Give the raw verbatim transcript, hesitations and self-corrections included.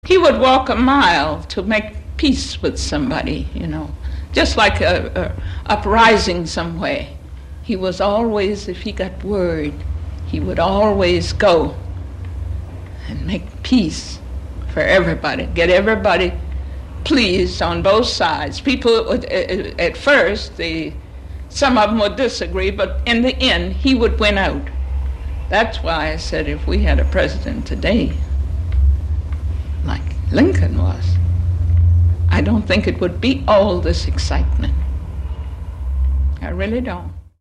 He would walk a mile to make peace with somebody, you know, just like a, a uprising somewhere. He was always, if he got word, he would always go and make peace for everybody, get everybody pleased on both sides. People would, at first, they, some of them would disagree, but in the end, he would win out. That's why I said if we had a president today, like Lincoln was, I don't think it would be all this excitement. I really don't.